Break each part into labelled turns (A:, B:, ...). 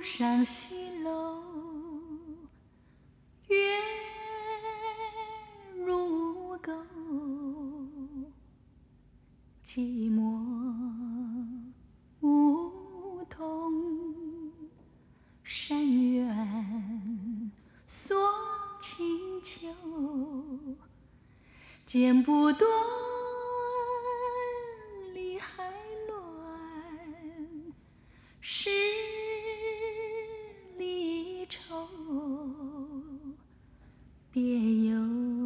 A: 上西楼，月如钩，寂寞梧桐，山远锁清秋，剪不断理还乱，十里愁，别有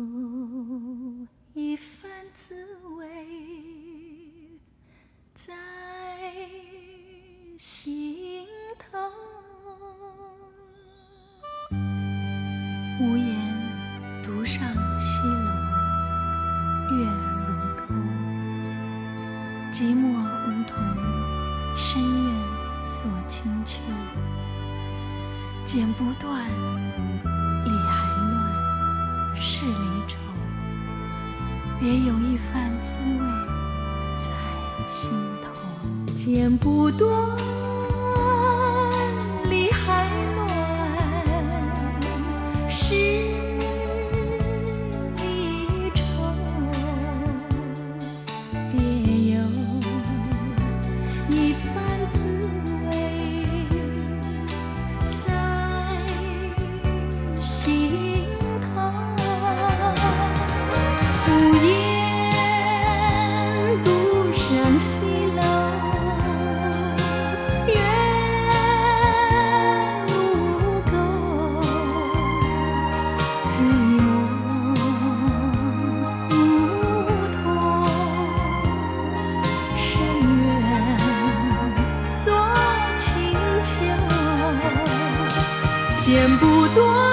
A: 一番滋味在心头。无言独上西楼，月如钩，寂寞梧桐，深院锁清秋，剪不断理还乱，是离愁，别有一番滋味在心头。剪不断理还乱，是离愁，别有一番滋味在心头。无言独上西楼，月如钩，寂寞梧桐，深院锁清秋，剪不断